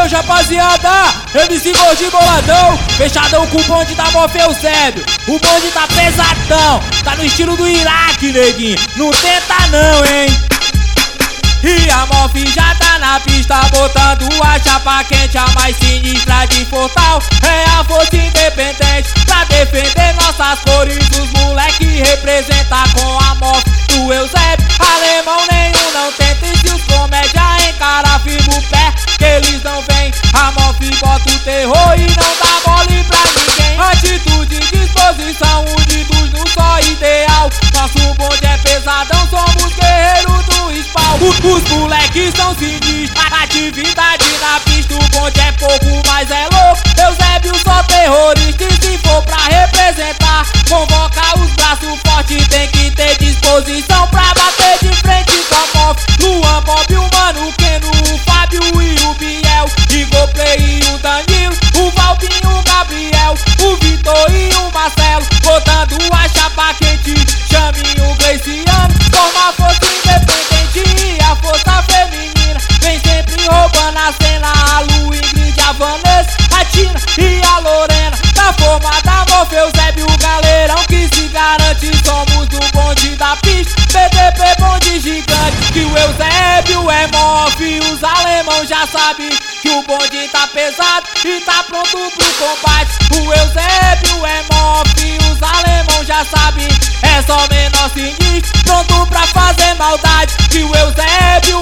hoje, rapaziada. MC Gordinho boladão, fechadão com o bonde da Mof Eusébio. O bonde tá pesadão, tá no estilo do Iraque, neguinho. Não tenta não, hein? E a Mof já tá na pista, botando a chapa quente, a mais sinistra de Fortal. É a força independente pra defender nossas cores. Os moleque representa com a Mof do Eusébio. Alemão nenhum não tenta, e se os comédia encara, firma o pé, que eles não vêm. A Mof bota o terror e não dá mole pra ninguém. Atitude, disposição, unidos num só ideal. Nosso bonde é pesadão, somos guerreiros do spawn. Os moleques são sinistros, atividade na pista, o bonde é pouco, mas é louco. Eusébio só terrorista, e se for pra representar, convoca os braços fortes, tem que ter disposição pra bater de frente com a Mof. Luan, Bob, o Mano, Keno, o Fábio e o Biel, Igor Play e o Danilo, o Valbinho, o Gabriel, o Vitor e o Marcelo, botando a chapa quente. Chame o Gleiciano, forma a força independente e a força feminina. Vem sempre roubando a cena, a Lu, Ingrid, a Vanessa, a Tina e a Lorena. Na forma da Mof Eusébio, o galerão que se garante. Somos do bonde da pista, BDP bonde gigante. Que o Eusébio é Mof, os alemão já sabem que o bonde tá pesado e tá pronto pro combate. O Eusébio é Mof, os alemão já sabem, é só menor sinistro, pronto pra fazer maldade. Que o Eusébio